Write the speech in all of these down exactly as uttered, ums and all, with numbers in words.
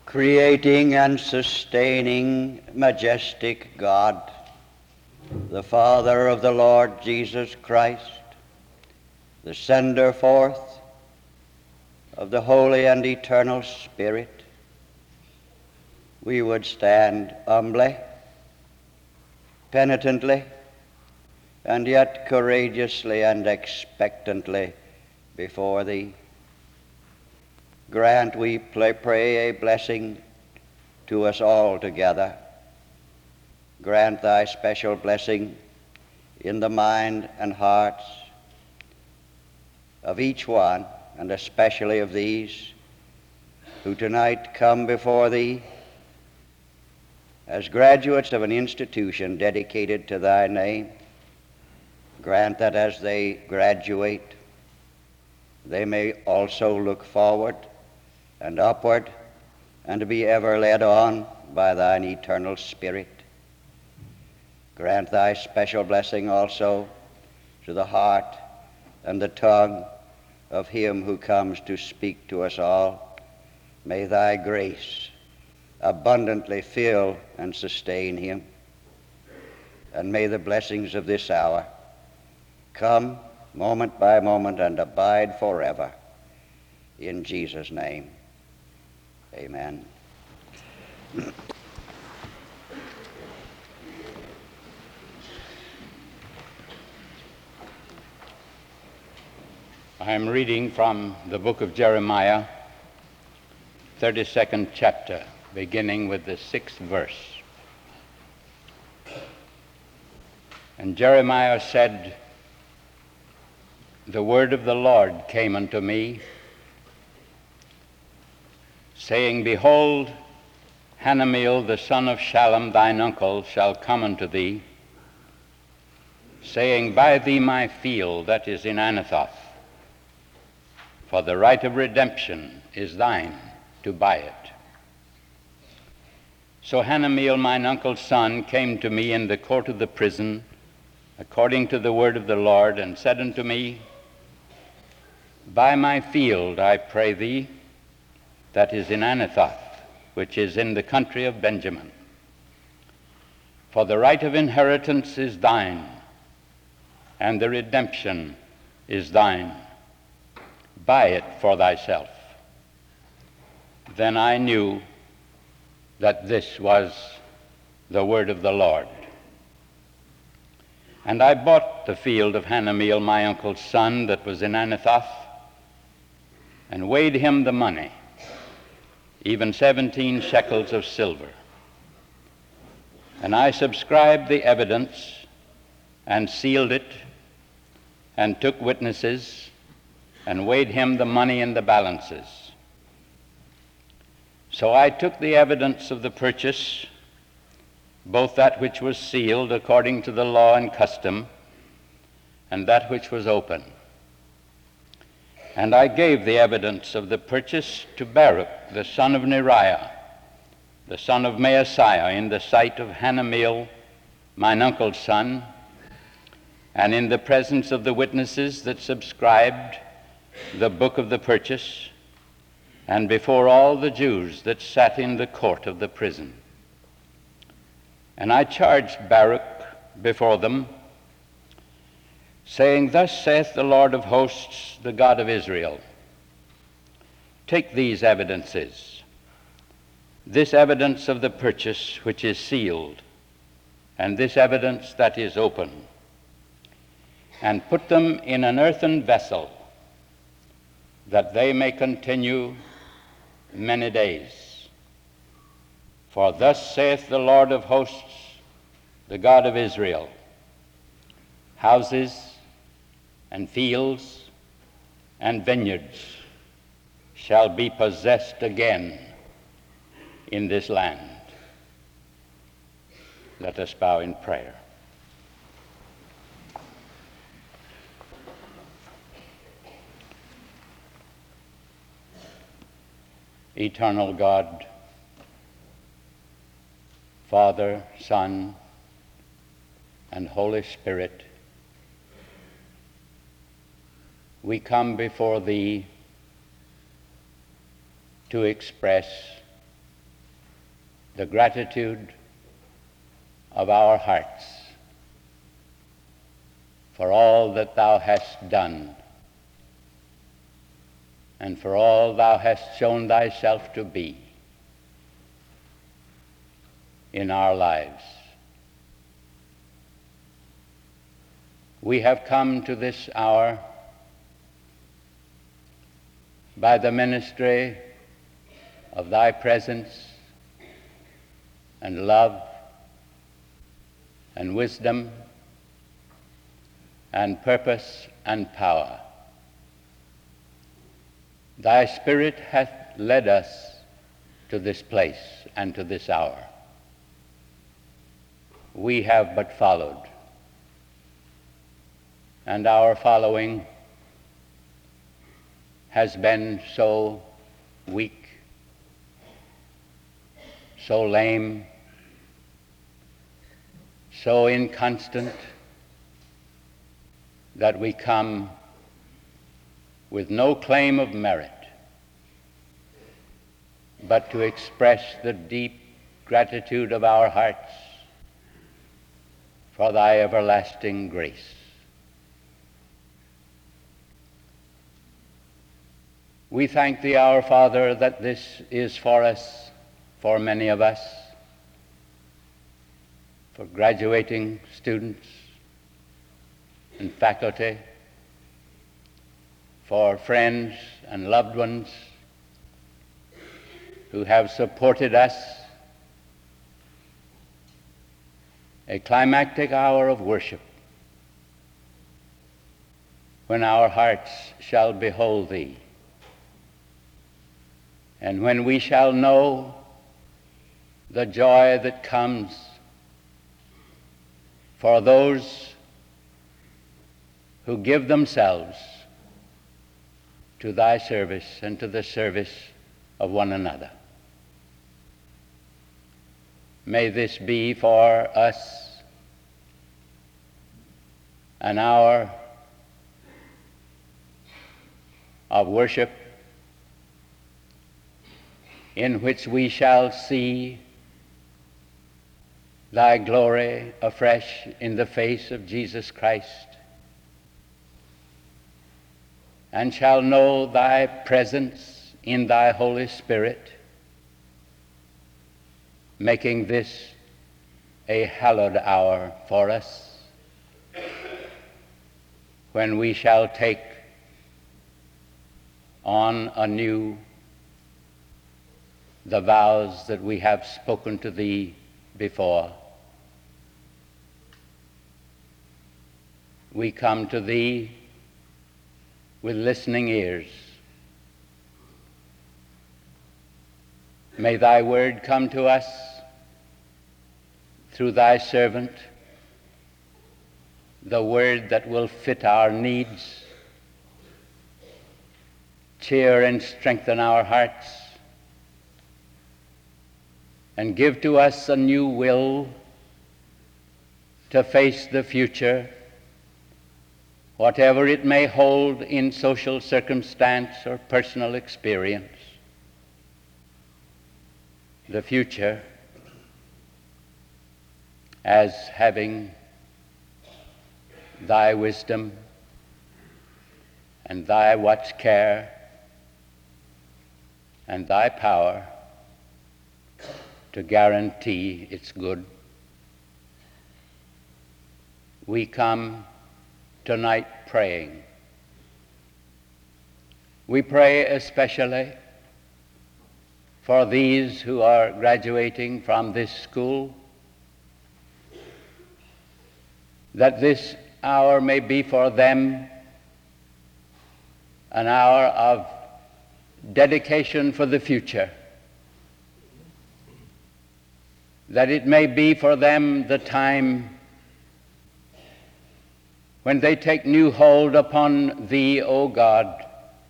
Creating and sustaining, majestic God, the Father of the Lord Jesus Christ, the sender forth of the Holy and Eternal Spirit, we would stand humbly, penitently, and yet courageously and expectantly before Thee. Grant, we pray, a blessing to us all together. Grant Thy special blessing in the mind and hearts of each one, and especially of these who tonight come before Thee as graduates of an institution dedicated to Thy name. Grant that as they graduate, they may also look forward and upward and be ever led on by Thine eternal Spirit. Grant Thy special blessing also to the heart and the tongue of him who comes to speak to us all. May Thy grace abundantly fill and sustain him, and may the blessings of this hour come moment by moment and abide forever. In Jesus' name, amen. I am reading from the book of Jeremiah, thirty-second chapter, beginning with the sixth verse. And Jeremiah said, "The word of the Lord came unto me, saying, Behold, Hanameel the son of Shallum, thine uncle, shall come unto thee, saying, Buy thee my field that is in Anathoth, for the right of redemption is thine to buy it. So Hanameel, mine uncle's son, came to me in the court of the prison, according to the word of the Lord, and said unto me, Buy my field, I pray thee, that is in Anathoth, which is in the country of Benjamin. For the right of inheritance is thine, and the redemption is thine. Buy it for thyself. Then I knew that this was the word of the Lord. And I bought the field of Hanameel, my uncle's son, that was in Anathoth, and weighed him the money, even seventeen shekels of silver. And I subscribed the evidence, and sealed it, and took witnesses, and weighed him the money in the balances. So I took the evidence of the purchase, both that which was sealed according to the law and custom, and that which was open. And I gave the evidence of the purchase to Baruch, the son of Neriah, the son of Maaseiah, in the sight of Hanameel, mine uncle's son, and in the presence of the witnesses that subscribed the book of the purchase, and before all the Jews that sat in the court of the prison. And I charged Baruch before them, saying, Thus saith the Lord of hosts, the God of Israel, Take these evidences, this evidence of the purchase which is sealed, and this evidence that is open, and put them in an earthen vessel, that they may continue many days. For thus saith the Lord of hosts, the God of Israel, Houses and fields and vineyards shall be possessed again in this land. Let us bow in prayer. Eternal God, Father, Son, and Holy Spirit, we come before Thee to express the gratitude of our hearts for all that thou hast done and for all thou hast shown thyself to be in our lives. We have come to this hour by the ministry of thy presence and love and wisdom and purpose and power. Thy Spirit hath led us to this place and to this hour. We have but followed, and our following has been so weak, so lame, so inconstant, that we come with no claim of merit, but to express the deep gratitude of our hearts for thy everlasting grace. We thank thee, our Father, that this is for us, for many of us, for graduating students and faculty, for friends and loved ones who have supported us, a climactic hour of worship when our hearts shall behold thee, and when we shall know the joy that comes for those who give themselves to thy service and to the service of one another. May this be for us an hour of worship in which we shall see thy glory afresh in the face of Jesus Christ, and shall know thy presence in thy Holy Spirit, making this a hallowed hour for us, when we shall take on anew the vows that we have spoken to thee before. We come to thee with listening ears. May thy word come to us through thy servant, the word that will fit our needs, cheer and strengthen our hearts, and give to us a new will to face the future, whatever it may hold in social circumstance or personal experience. The future as having thy wisdom and thy watch care and thy power to guarantee its good. We come tonight praying. We pray especially for these who are graduating from this school, that this hour may be for them an hour of dedication for the future, that it may be for them the time when they take new hold upon thee, O God,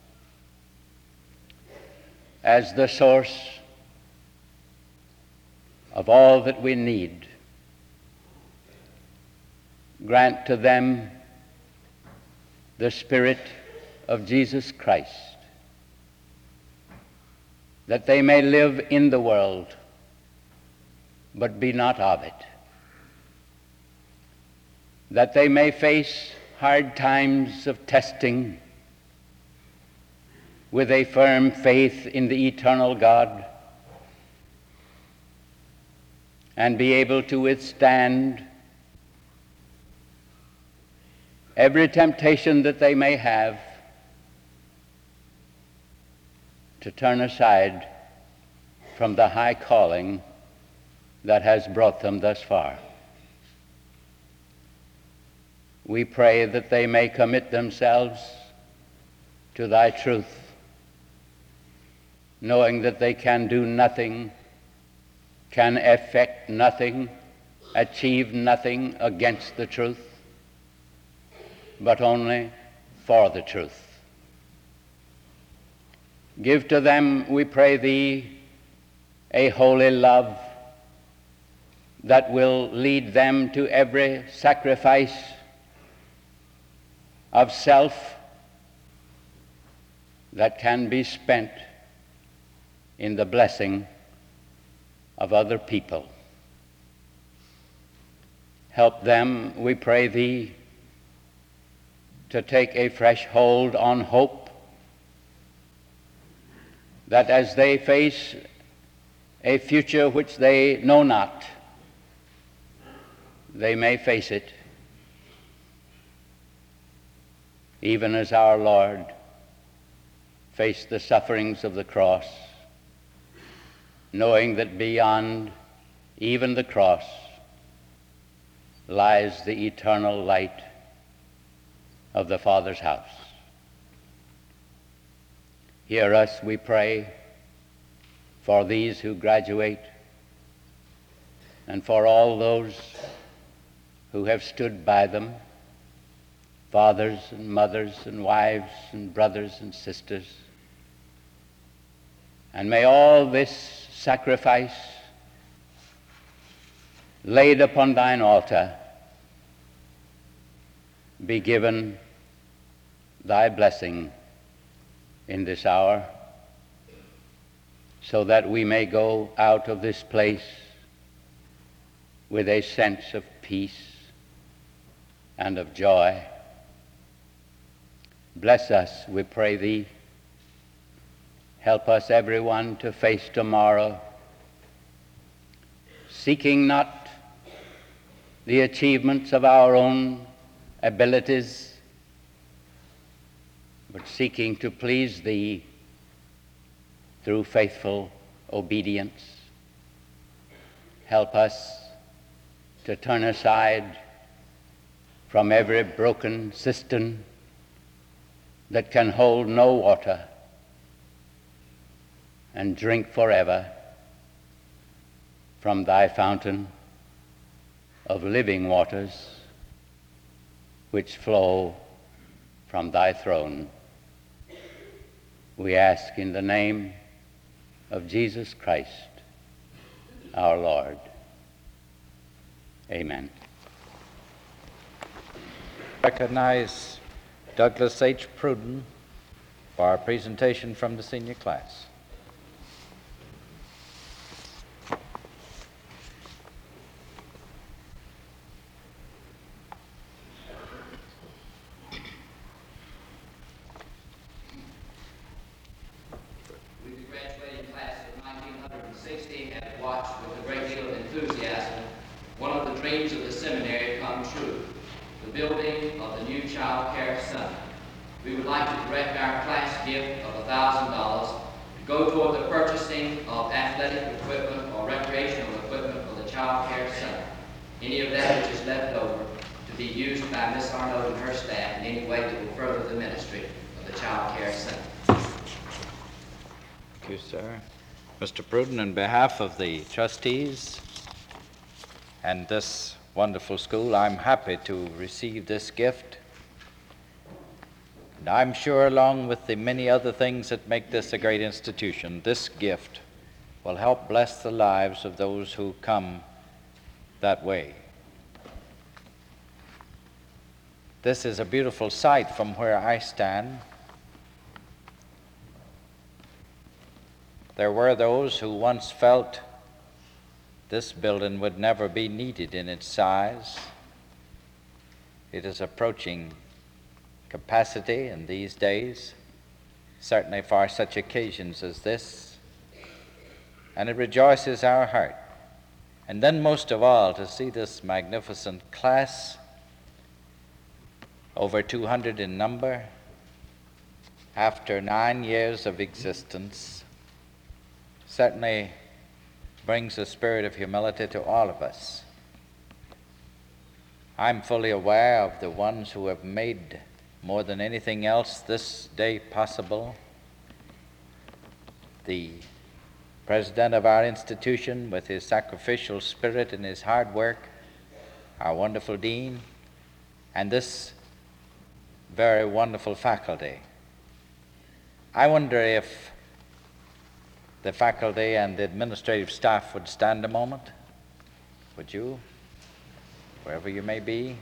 as the source of all that we need. Grant to them the Spirit of Jesus Christ, that they may live in the world but be not of it, that they may face hard times of testing with a firm faith in the eternal God, and be able to withstand every temptation that they may have to turn aside from the high calling that has brought them thus far. We pray that they may commit themselves to thy truth, knowing that they can do nothing, can effect nothing, achieve nothing against the truth, but only for the truth. Give to them, we pray thee, a holy love that will lead them to every sacrifice of self that can be spent in the blessing of other people. Help them, we pray thee, to take a fresh hold on hope, that as they face a future which they know not, they may face it even as our Lord faced the sufferings of the cross, knowing that beyond even the cross lies the eternal light of the Father's house. Hear us, we pray, for these who graduate and for all those who have stood by them, fathers and mothers and wives and brothers and sisters. And may all this sacrifice laid upon thine altar be given thy blessing in this hour, so that we may go out of this place with a sense of peace and of joy. Bless us, we pray thee. Help us, everyone, to face tomorrow, seeking not the achievements of our own abilities, but seeking to please thee through faithful obedience. Help us to turn aside from every broken cistern that can hold no water, and drink forever from thy fountain of living waters, which flow from thy throne. We ask in the name of Jesus Christ, our Lord. Amen. Recognize Douglas H. Pruden for our presentation from the senior class. We, the graduating class of nineteen sixty, have watched with a great deal of enthusiasm one of the dreams of the seminary come true, the building of the new child care center. We would like to direct our class gift of one thousand dollars to go toward the purchasing of athletic equipment or recreational equipment for the child care center. Any of that which is left over to be used by Miss Arnold and her staff in any way that will further the ministry of the child care center. Thank you, sir. Mister Pruden, on behalf of the trustees and this wonderful school, I'm happy to receive this gift. And I'm sure, along with the many other things that make this a great institution, this gift will help bless the lives of those who come that way. This is a beautiful sight from where I stand. There were those who once felt this building would never be needed in its size. It is approaching capacity in these days, certainly for such occasions as this, and it rejoices our heart. And then most of all, to see this magnificent class, over two hundred in number, after nine years of existence, certainly brings a spirit of humility to all of us. I'm fully aware of the ones who have made more than anything else this day possible. The president of our institution, with his sacrificial spirit and his hard work, our wonderful dean, and this very wonderful faculty. I wonder if the faculty and the administrative staff would stand a moment. Would you? Wherever you may be.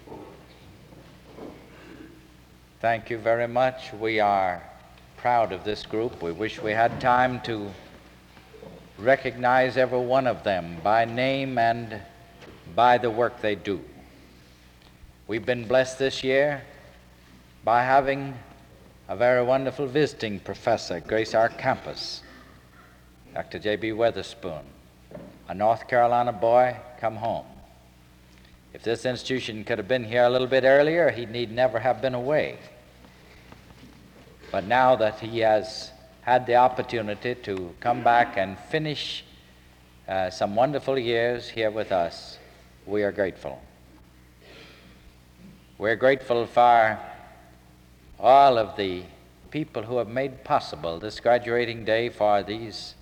Thank you very much. We are proud of this group. We wish we had time to recognize every one of them by name and by the work they do. We've been blessed this year by having a very wonderful visiting professor grace our campus, Doctor J B Weatherspoon, a North Carolina boy come home. If this institution could have been here a little bit earlier, he need never have been away. But now that he has had the opportunity to come back and finish uh, some wonderful years here with us, we are grateful. We're grateful for all of the people who have made possible this graduating day for these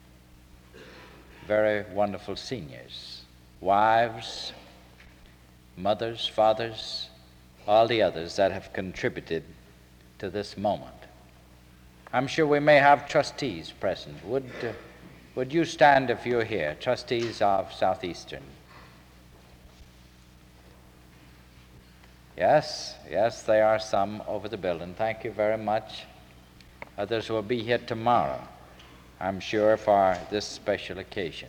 very wonderful seniors, wives, mothers, fathers, all the others that have contributed to this moment. I'm sure we may have trustees present. Would, uh, would you stand if you're here, trustees of Southeastern? Yes, yes, there are some over the building. Thank you very much. Others will be here tomorrow, I'm sure, for this special occasion.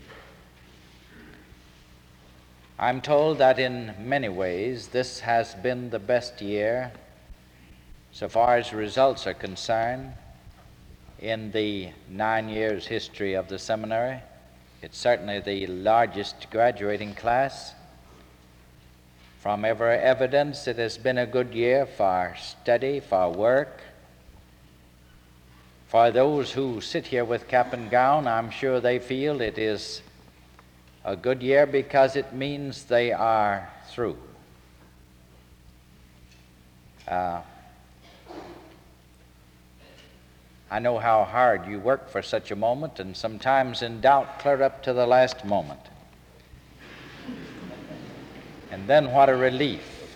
I'm told that in many ways this has been the best year, so far as results are concerned, in the nine years history of the seminary. It's certainly the largest graduating class. From every evidence, it has been a good year for study, for work. For those who sit here with cap and gown, I'm sure they feel it is a good year because it means they are through. Uh, I know how hard you work for such a moment, and sometimes in doubt clear up to the last moment. And then what a relief.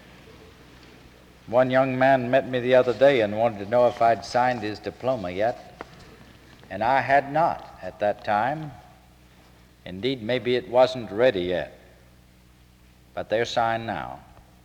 One young man met me the other day and wanted to know if I'd signed his diploma yet, and I had not at that time. Indeed, maybe it wasn't ready yet, but they're signed now.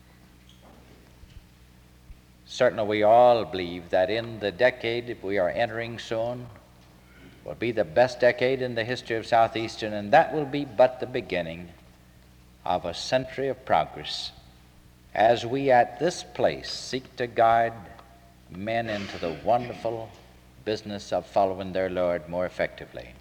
Certainly we all believe that in the decade we are entering soon will be the best decade in the history of Southeastern, and that will be but the beginning of a century of progress as we at this place seek to guide men into the wonderful business of following their Lord more effectively.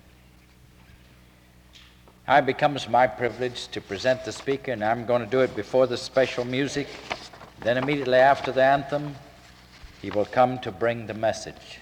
Now it becomes my privilege to present the speaker, and I'm going to do it before the special music. Then immediately after the anthem, he will come to bring the message.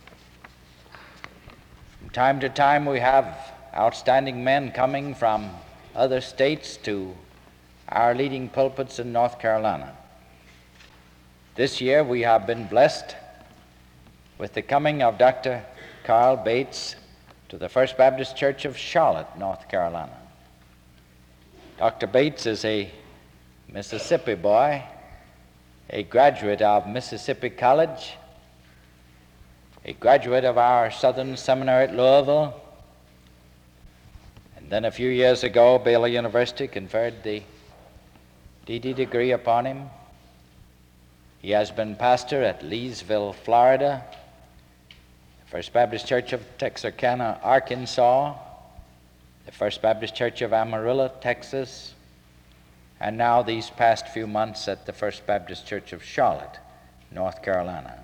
From time to time, we have outstanding men coming from other states to our leading pulpits in North Carolina. This year, we have been blessed with the coming of Doctor Carl Bates to the First Baptist Church of Charlotte, North Carolina. Doctor Bates is a Mississippi boy, a graduate of Mississippi College, a graduate of our Southern Seminary at Louisville, and then a few years ago, Baylor University conferred the D D degree upon him. He has been pastor at Leesville, Florida, First Baptist Church of Texarkana, Arkansas, the First Baptist Church of Amarillo, Texas, and now these past few months at the First Baptist Church of Charlotte, North Carolina.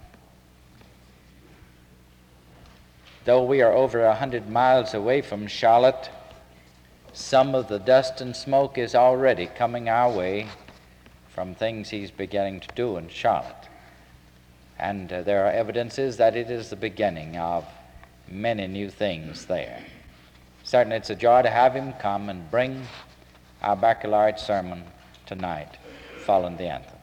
Though we are over a hundred miles away from Charlotte, some of the dust and smoke is already coming our way from things he's beginning to do in Charlotte. And uh, there are evidences that it is the beginning of many new things there. Certainly it's a joy to have him come and bring our baccalaureate sermon tonight, following the anthem.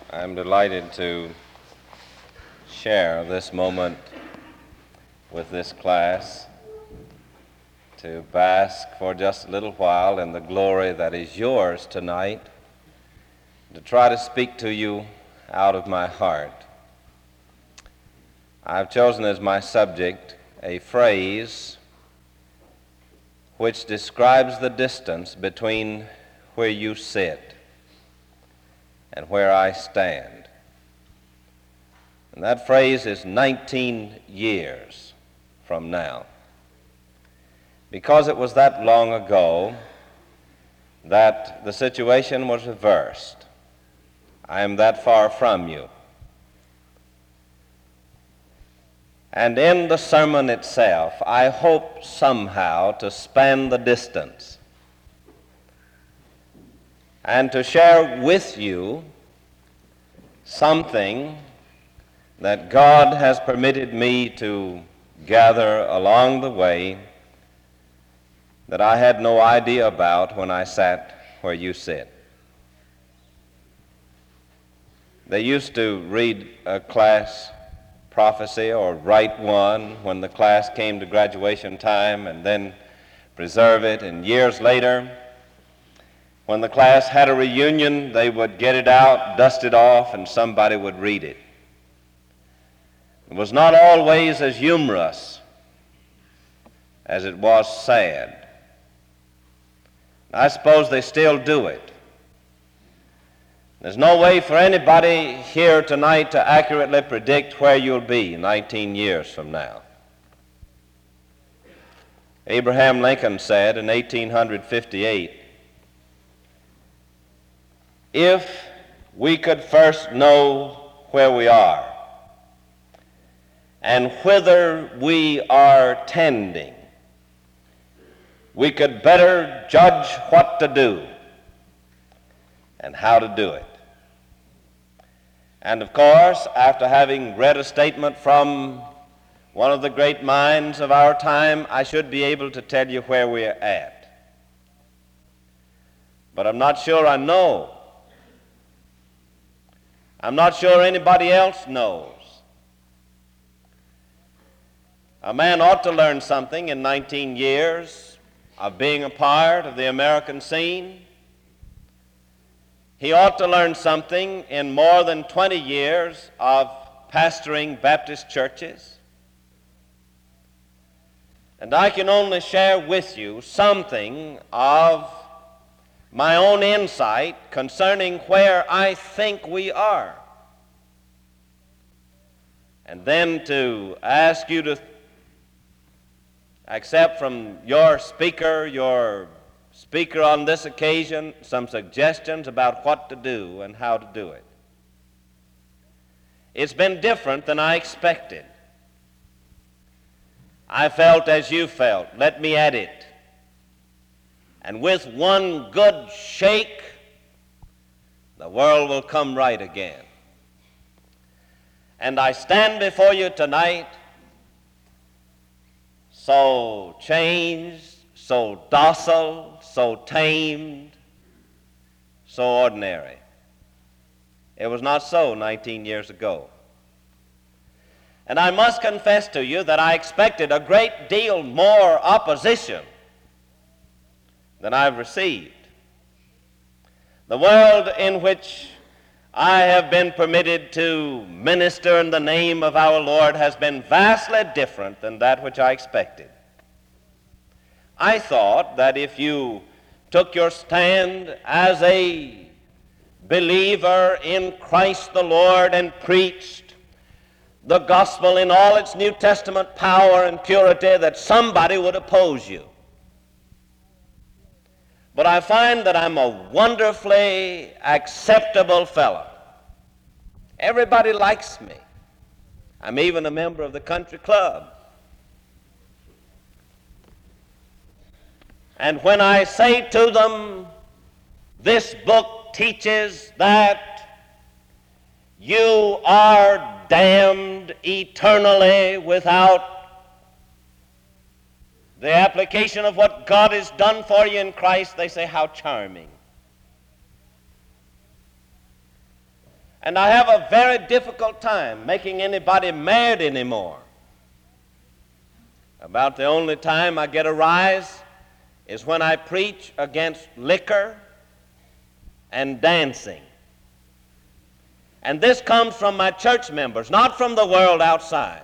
I'm delighted to share this moment with this class, to bask for just a little while in the glory that is yours tonight, to try to speak to you out of my heart. I've chosen as my subject a phrase which describes the distance between where you sit and where I stand. And that phrase is nineteen years from now. Because it was that long ago that the situation was reversed. I am that far from you. And in the sermon itself, I hope somehow to span the distance and to share with you something that God has permitted me to gather along the way that I had no idea about when I sat where you sit. They used to read a class prophecy or write one when the class came to graduation time and then preserve it, and years later, when the class had a reunion, they would get it out, dust it off, and somebody would read it. It was not always as humorous as it was sad. I suppose they still do it. There's no way for anybody here tonight to accurately predict where you'll be nineteen years from now. Abraham Lincoln said in eighteen fifty-eight, if we could first know where we are and whither we are tending, we could better judge what to do and how to do it. And of course, after having read a statement from one of the great minds of our time, I should be able to tell you where we're at. But I'm not sure I know. I'm not sure anybody else knows. A man ought to learn something in nineteen years of being a part of the American scene. He ought to learn something in more than twenty years of pastoring Baptist churches. And I can only share with you something of my own insight concerning where I think we are. And then to ask you to accept from your speaker, your speaker on this occasion, some suggestions about what to do and how to do it. It's been different than I expected. I felt as you felt. Let me at it. And with one good shake, the world will come right again. And I stand before you tonight so changed, so docile, so tamed, so ordinary. It was not so nineteen years ago. And I must confess to you that I expected a great deal more opposition than I've received. The world in which I have been permitted to minister in the name of our Lord has been vastly different than that which I expected. I thought that if you took your stand as a believer in Christ the Lord and preached the gospel in all its New Testament power and purity, that somebody would oppose you. But I find that I'm a wonderfully acceptable fellow. Everybody likes me. I'm even a member of the country club. And when I say to them, this book teaches that you are damned eternally without the application of what God has done for you in Christ, they say, how charming. And I have a very difficult time making anybody mad anymore. About the only time I get a rise is when I preach against liquor and dancing. And this comes from my church members, not from the world outside.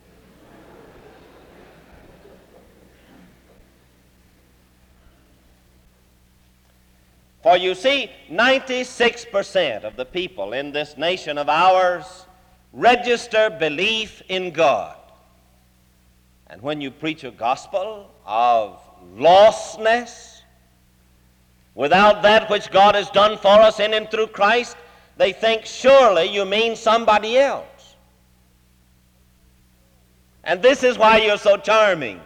For you see, ninety-six percent of the people in this nation of ours register belief in God. And when you preach a gospel of lostness, without that which God has done for us in and through Christ, they think surely you mean somebody else. And this is why you're so charming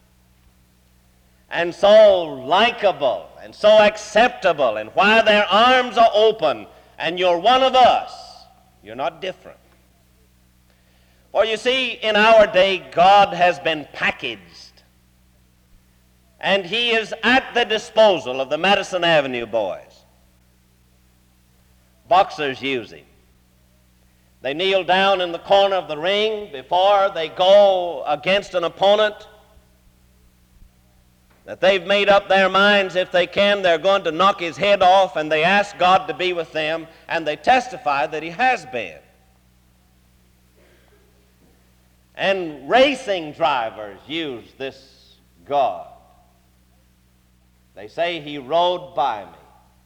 and so likable and so acceptable, and why their arms are open and you're one of us. You're not different. For you see, in our day, God has been packaged, and he is at the disposal of the Madison Avenue boys. Boxers use him. They kneel down in the corner of the ring before they go against an opponent that they've made up their minds, if they can, they're going to knock his head off, and they ask God to be with them, and they testify that he has been. And racing drivers use this God. They say he rode by me.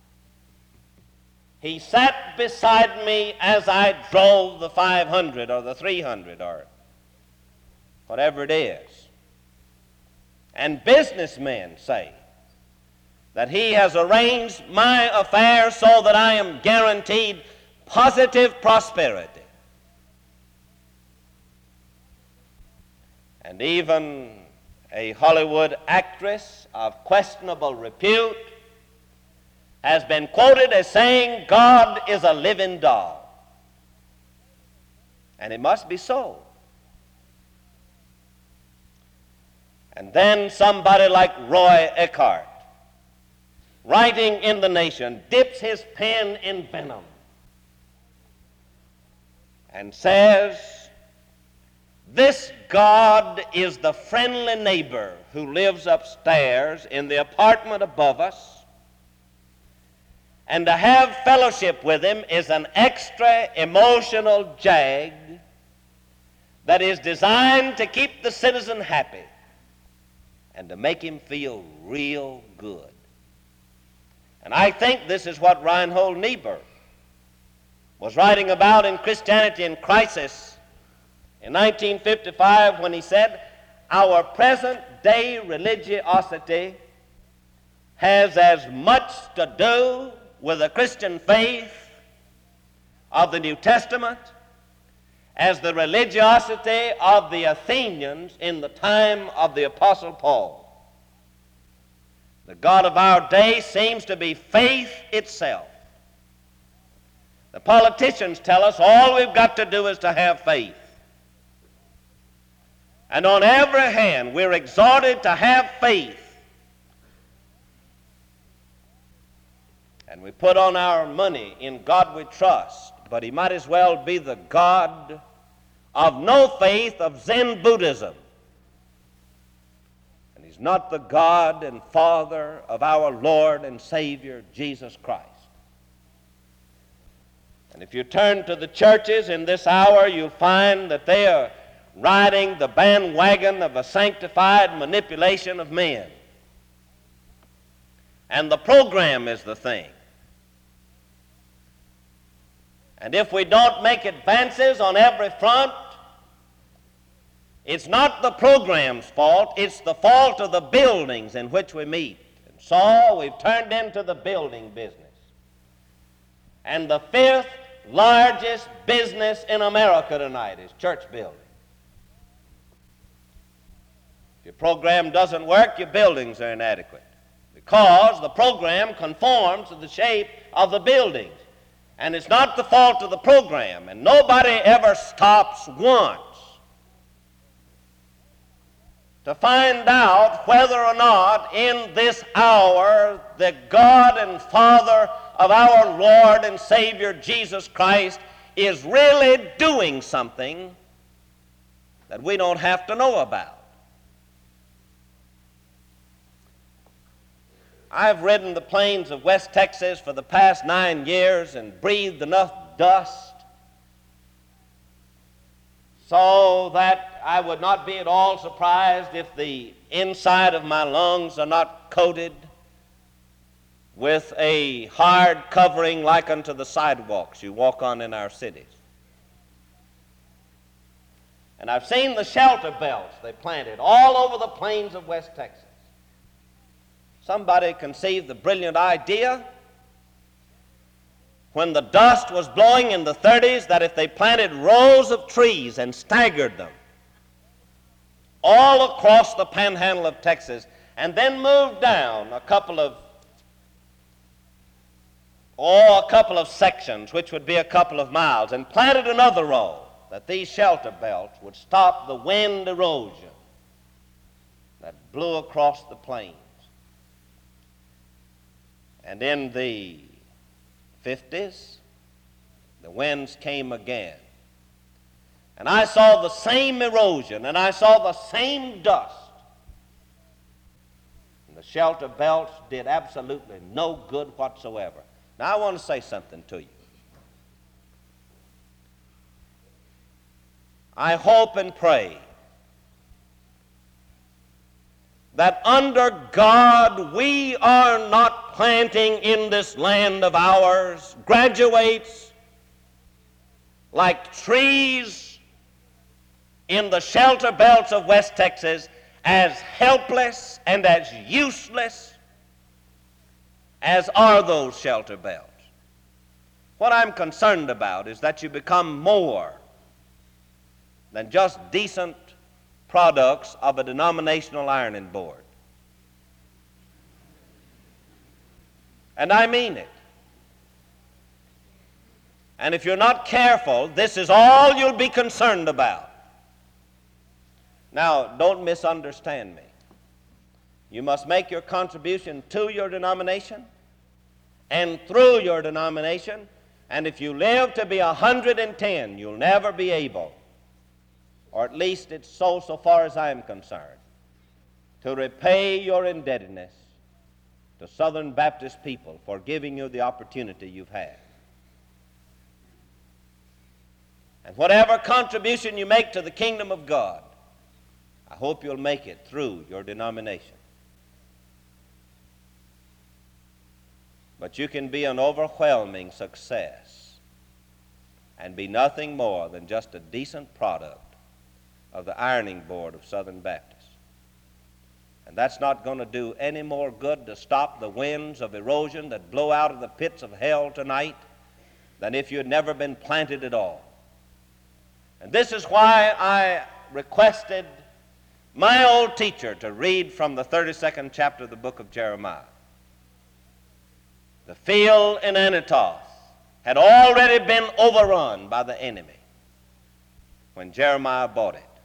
He sat beside me as I drove the five hundred or the three hundred or whatever it is. And businessmen say that he has arranged my affairs so that I am guaranteed positive prosperity. And even a Hollywood actress of questionable repute has been quoted as saying, God is a living doll. And it must be so. And then somebody like Roy Eckhardt, writing in The Nation, dips his pen in venom and says, this God is the friendly neighbor who lives upstairs in the apartment above us, and to have fellowship with him is an extra emotional jag that is designed to keep the citizen happy and to make him feel real good. And I think this is what Reinhold Niebuhr was writing about in Christianity in Crisis in nineteen fifty-five, when he said, our present day religiosity has as much to do with the Christian faith of the New Testament as the religiosity of the Athenians in the time of the Apostle Paul. The God of our day seems to be faith itself. The politicians tell us all we've got to do is to have faith. And on every hand, we're exhorted to have faith. And we put on our money in God we trust, but he might as well be the God of no faith, of Zen Buddhism. And he's not the God and Father of our Lord and Savior, Jesus Christ. And if you turn to the churches in this hour, you'll find that they are riding the bandwagon of a sanctified manipulation of men. And the program is the thing. And if we don't make advances on every front, it's not the program's fault, it's the fault of the buildings in which we meet. And so we've turned into the building business. And the fifth largest business in America tonight is church building. If your program doesn't work, your buildings are inadequate, because the program conforms to the shape of the buildings. And it's not the fault of the program, and nobody ever stops once to find out whether or not in this hour the God and Father of our Lord and Savior Jesus Christ is really doing something that we don't have to know about. I've ridden the plains of West Texas for the past nine years and breathed enough dust so that I would not be at all surprised if the inside of my lungs are not coated with a hard covering like unto the sidewalks you walk on in our cities. And I've seen the shelter belts they planted all over the plains of West Texas. Somebody conceived the brilliant idea when the dust was blowing in the thirties that if they planted rows of trees and staggered them all across the panhandle of Texas and then moved down a couple of or a couple of sections, which would be a couple of miles, and planted another row, that these shelter belts would stop the wind erosion that blew across the plains. And in the fifties, the winds came again. And I saw the same erosion, and I saw the same dust. And the shelter belts did absolutely no good whatsoever. Now, I want to say something to you. I hope and pray that under God we are not planting in this land of ours graduates like trees in the shelter belts of West Texas, as helpless and as useless as are those shelter belts. What I'm concerned about is that you become more than just decent products of a denominational ironing board. And I mean it. And if you're not careful, this is all you'll be concerned about. Now, don't misunderstand me. You must make your contribution to your denomination and through your denomination, and if you live to be one hundred ten, you'll never be able, or at least it's so so far as I am concerned, to repay your indebtedness to Southern Baptist people for giving you the opportunity you've had. And whatever contribution you make to the kingdom of God, I hope you'll make it through your denomination. But you can be an overwhelming success and be nothing more than just a decent product of the ironing board of Southern Baptists. And that's not going to do any more good to stop the winds of erosion that blow out of the pits of hell tonight than if you had never been planted at all. And this is why I requested my old teacher to read from the thirty-second chapter of the book of Jeremiah. The field in Anatoth had already been overrun by the enemy when Jeremiah bought it.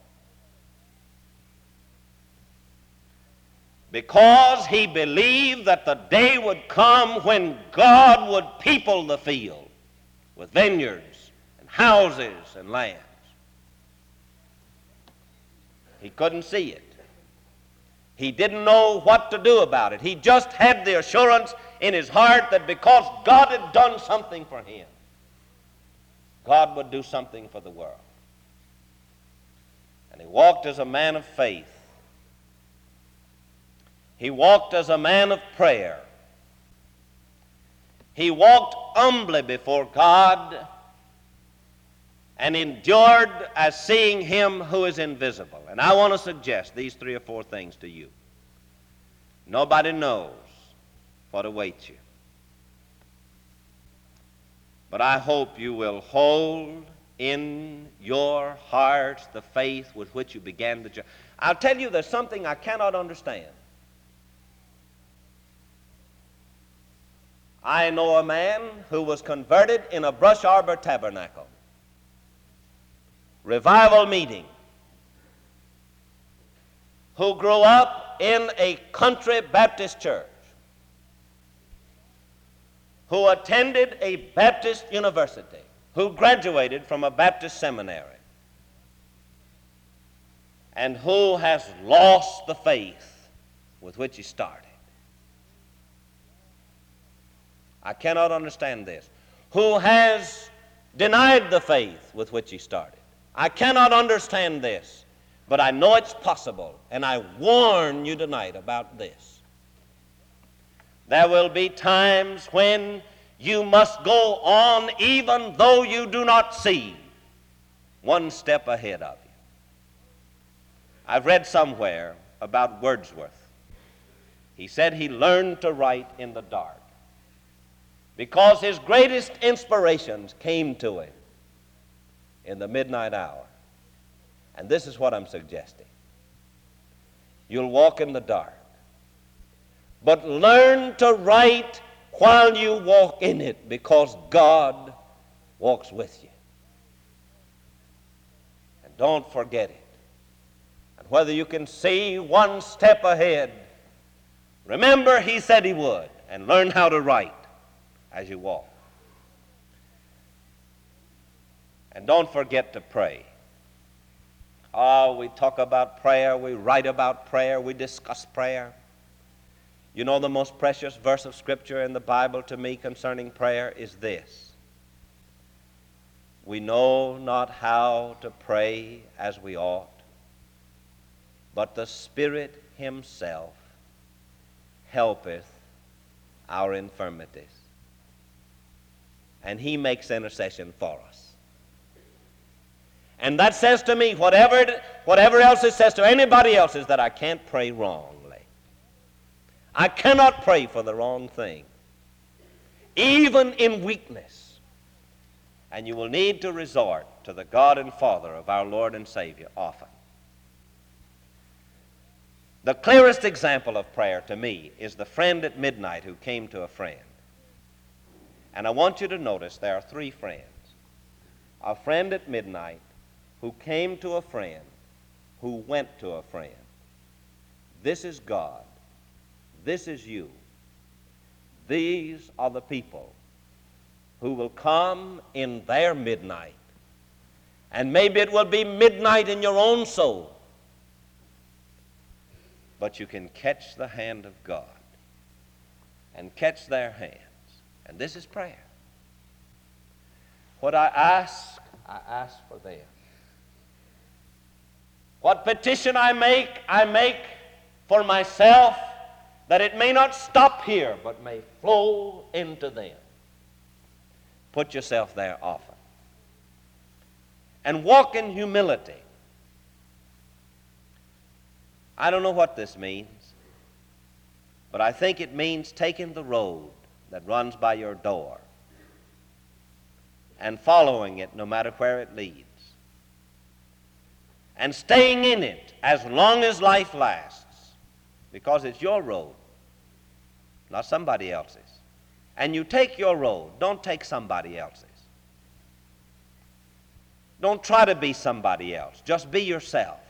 Because he believed that the day would come when God would people the field with vineyards and houses and lands. He couldn't see it. He didn't know what to do about it. He just had the assurance in his heart that because God had done something for him, God would do something for the world. And he walked as a man of faith. He walked as a man of prayer. He walked humbly before God and endured as seeing him who is invisible. And I want to suggest these three or four things to you. Nobody knows what awaits you. But I hope you will hold in your hearts the faith with which you began the journey. I'll tell you, there's something I cannot understand. I know a man who was converted in a brush arbor tabernacle, revival meeting, who grew up in a country Baptist church, who attended a Baptist university, who graduated from a Baptist seminary and who has lost the faith with which he started. I cannot understand this. Who has denied the faith with which he started. I cannot understand this, but I know it's possible, and I warn you tonight about this. There will be times when you must go on even though you do not see one step ahead of you. I've read somewhere about Wordsworth. He said he learned to write in the dark because his greatest inspirations came to him in the midnight hour. And this is what I'm suggesting. You'll walk in the dark, but learn to write while you walk in it, because God walks with you. And don't forget it. And whether you can see one step ahead, remember he said he would, and learn how to write as you walk. And don't forget to pray. Oh, we talk about prayer, we write about prayer, we discuss prayer. You know, the most precious verse of Scripture in the Bible to me concerning prayer is this: we know not how to pray as we ought, but the Spirit himself helpeth our infirmities. And he makes intercession for us. And that says to me, whatever, whatever else it says to anybody else, is that I can't pray wrongly. I cannot pray for the wrong thing, even in weakness. And you will need to resort to the God and Father of our Lord and Savior often. The clearest example of prayer to me is the friend at midnight who came to a friend. And I want you to notice there are three friends. A friend at midnight who came to a friend who went to a friend. This is God. This is you. These are the people who will come in their midnight. And maybe it will be midnight in your own soul. But you can catch the hand of God and catch their hands. And this is prayer. What I ask, I ask for them. What petition I make, I make for myself, that it may not stop here, but may flow into them. Put yourself there often. And walk in humility. I don't know what this means, but I think it means taking the road that runs by your door and following it no matter where it leads, and staying in it as long as life lasts, because it's your road, not somebody else's. And you take your road, don't take somebody else's. Don't try to be somebody else, just be yourself.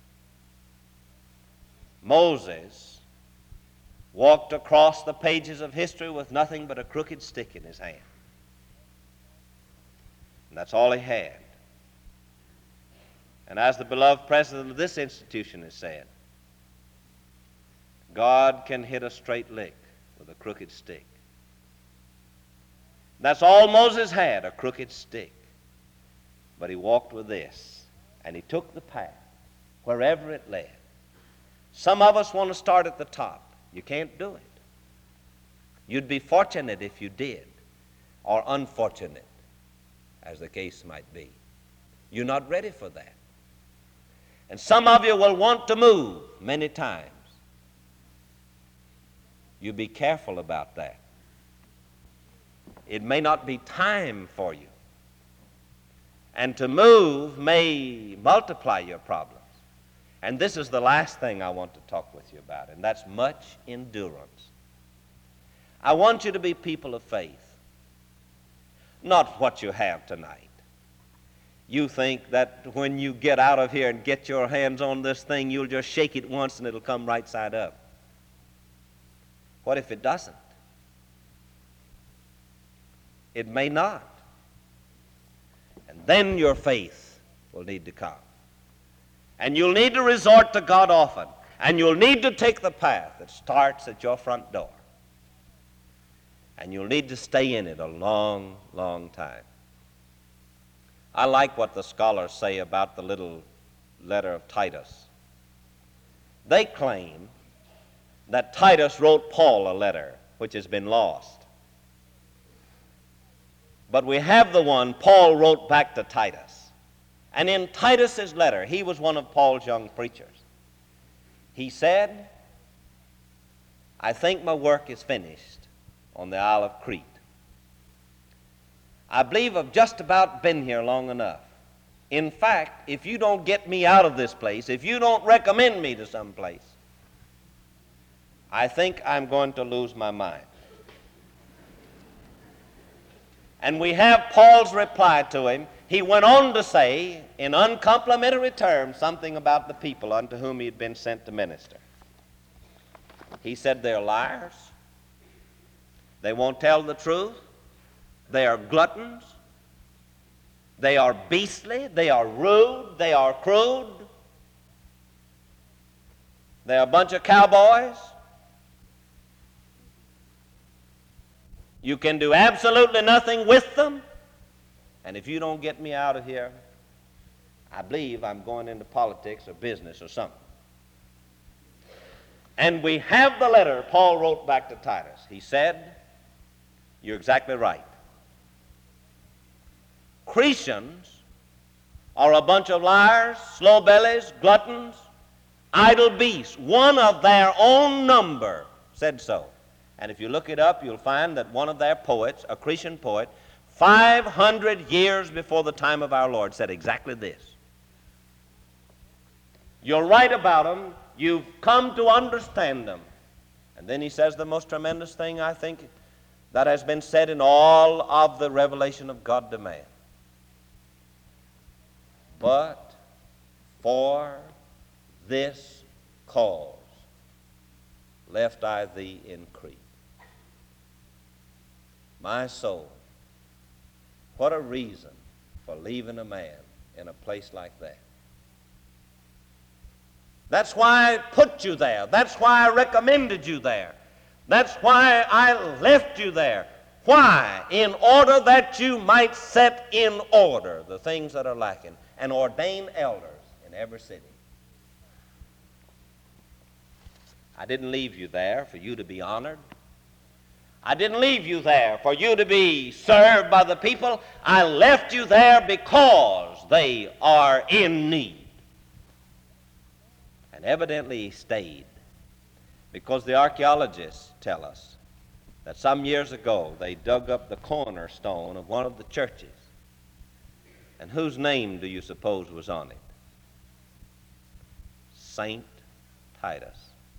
Moses walked across the pages of history with nothing but a crooked stick in his hand. And that's all he had. And as the beloved president of this institution has said, God can hit a straight lick with a crooked stick. That's all Moses had, a crooked stick. But he walked with this, and he took the path wherever it led. Some of us want to start at the top. You can't do it. You'd be fortunate if you did, or unfortunate, as the case might be. You're not ready for that. And some of you will want to move many times. You be careful about that. It may not be time for you. And to move may multiply your problems. And this is the last thing I want to talk with you about, and that's much endurance. I want you to be people of faith, not what you have tonight. You think that when you get out of here and get your hands on this thing, you'll just shake it once and it'll come right side up. What if it doesn't? It may not. And then your faith will need to come. And you'll need to resort to God often. And you'll need to take the path that starts at your front door. And you'll need to stay in it a long, long time. I like what the scholars say about the little letter of Titus. They claim that Titus wrote Paul a letter which has been lost. But we have the one Paul wrote back to Titus. And in Titus's letter, he was one of Paul's young preachers. He said, I think my work is finished on the Isle of Crete. I believe I've just about been here long enough. In fact, if you don't get me out of this place, if you don't recommend me to some place, I think I'm going to lose my mind. And we have Paul's reply to him. He went on to say, in uncomplimentary terms, something about the people unto whom he had been sent to minister. He said they're liars. They won't tell the truth. They are gluttons. They are beastly. They are rude. They are crude. They're a bunch of cowboys. You can do absolutely nothing with them. And if you don't get me out of here, I believe I'm going into politics or business or something. And we have the letter Paul wrote back to Titus. He said, you're exactly right. Cretans are a bunch of liars, slow bellies, gluttons, idle beasts. One of their own number said so. And if you look it up, you'll find that one of their poets, a Cretan poet, five hundred years before the time of our Lord, said exactly this. You're right about them. You've come to understand them. And then he says the most tremendous thing, I think, that has been said in all of the revelation of God to man. But for this cause left I thee in Crete. My soul, what a reason for leaving a man in a place like that. That's why I put you there. That's why I recommended you there. That's why I left you there. Why? In order that you might set in order the things that are lacking and ordain elders in every city. I didn't leave you there for you to be honored. I didn't leave you there for you to be served by the people. I left you there because they are in need. And evidently he stayed because the archaeologists tell us that some years ago they dug up the cornerstone of one of the churches. And whose name do you suppose was on it? Saint Titus.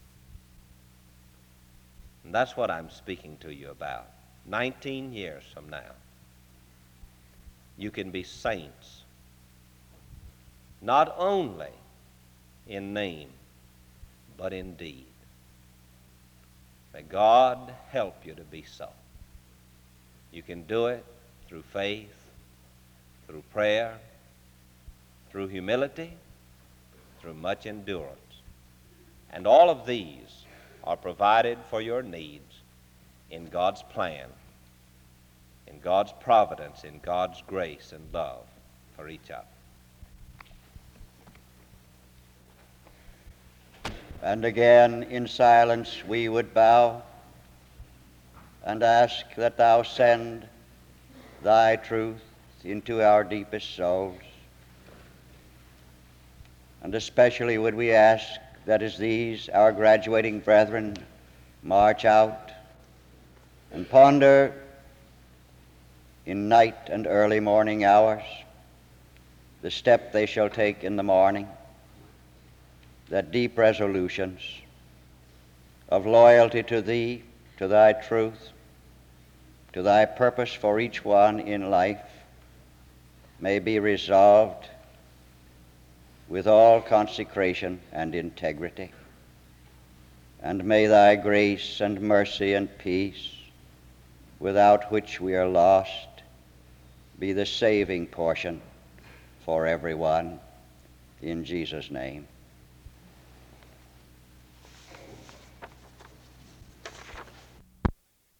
And that's what I'm speaking to you about. Nineteen years from now, you can be saints, not only in name, but in deed. May God help you to be so. You can do it through faith, through prayer, through humility, through much endurance. And all of these are provided for your needs in God's plan, in God's providence, in God's grace and love for each other. And again, in silence, we would bow and ask that thou send thy truth into our deepest souls. And especially would we ask that as these, our graduating brethren, march out and ponder in night and early morning hours the step they shall take in the morning, that deep resolutions of loyalty to thee, to thy truth, to thy purpose for each one in life may be resolved with all consecration and integrity. And may thy grace and mercy and peace, without which we are lost, be the saving portion for everyone. In Jesus' name.